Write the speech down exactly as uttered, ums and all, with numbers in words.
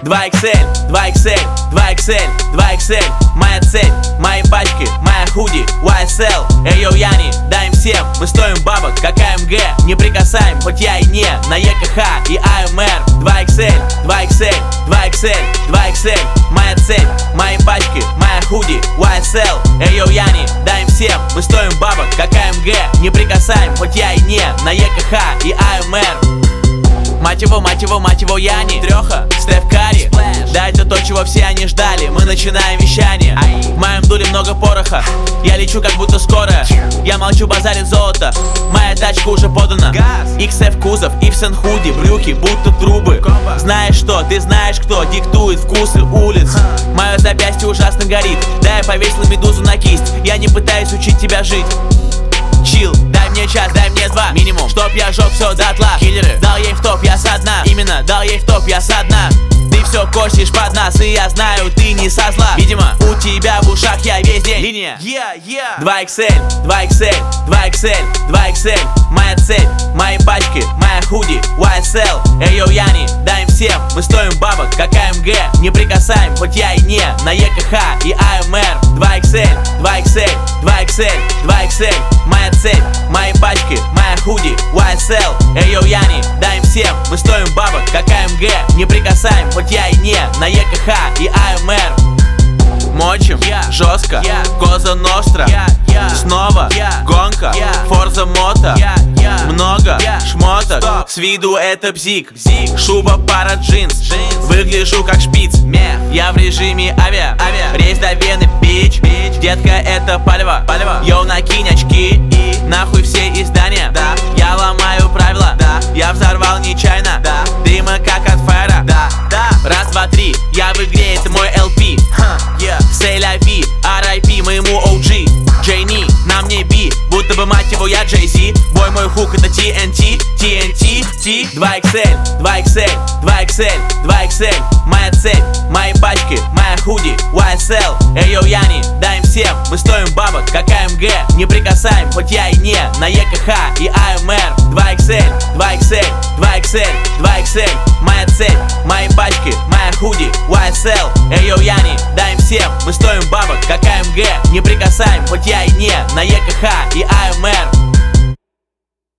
два икс эль, два икс эль, два икс эль, два икс эль. Моя цель, мои пачки, моя худи, уай эс эл. Эй, йоу, Яни, дай им всем, мы стоим бабок, как а эм гэ. Не прикасаем, хоть я и не на е ка ха и а эм эр. два икс эль, два икс эль, два икс эль, два икс эль. Моя цель, мои пачки, моя худи, уай эс эл. Эй, йоу, Яни, дай им всем, мы стоим бабок, как а эм гэ. Не прикасаем, хоть я и не на е ка ха и а эм эр. Мать его, мать его, мать его, Яни, Треха, Стеф Карри. Да, это то, чего все они ждали. Мы начинаем вещание. В моем дуле много пороха. Я лечу, как будто скоро. Я молчу, базарит золото. Моя тачка уже подана. икс эф кузов, Ивсен худи, брюки, будто трубы. Знаешь что, ты знаешь кто диктует вкусы улиц. Мое запястье ужасно горит. Да, я повесил медузу на кисть. Я не пытаюсь учить тебя жить. Чил, дай мне час, дай мне два минимум, чтоб я жёг все дотла. Киллеры, дал ей в топ, я со дна. Именно, дал ей в топ, я со дна. Ты все косишь под нас, и я знаю, ты не со зла. Видимо, у тебя в ушах я весь день. Линия, yeah, yeah. два икс эль, два икс эль, два икс эль, два икс эль. Моя цель, мои пачки, моя худи, уай эс эл. Эй, йоу, Яни, дай им всем, мы стоим бабок, как а эм гэ. Не прикасаем, хоть я и не на е ка ха и а эм эр. два икс эль, два икс эль, два икс эль, два икс эль. Моя цель, мои пачки, моя худи, уай эс эл. Эй, йоу, Яни, дай им всем, мы стоим бабок, как а эм гэ. Не прикасаем, хоть я и не на е ка ха и а эм эр. Мочим, yeah, жестко, yeah, Коза Ностра, yeah, yeah, снова, yeah, гонка, yeah, Форза Мото, yeah, yeah, много, yeah, шмоток, stop. С виду это бзик, бзик. Шуба, пара, джинс, джинс. Выгляжу как шпиц, мех. Я в режиме авиа, авиа. Рейс до Вены, бич, бич. Детка, это палево, палево. Йоу, накинь очки и нахуй все издания, да. Я ломаю правила, да. Я взорвал нечаянно, да. Дыма как от фаера, да, да. Раз, два, три, я в игре, это мой эл пи, huh, yeah. Сэй-ля-ви, ар ай пи моему оу джи. Джейни, на мне би, будто бы мать его я Джей Зи. Бой мой хук это ти эн ти, ти эн ти, ти. два икс эль, два икс эль, два икс эль, два икс эль. Моя цель, мои пачки, моя худи, уай эс эл. Эй, йоу, Яни, дай им всем, мы стоим бабок, как а эм гэ. Не прикасаем, хоть я и не на е ка ха и а эм эр. два икс эль, два икс эль, два икс эль, два икс эль. Моя цель, мои пачки, моя худи, уай эс эл. Эй, йоу, Яни, дай им всем, мы стоим бабок, как а эм гэ. Не прикасаем, хоть я и не на е ка ха и а эм эр.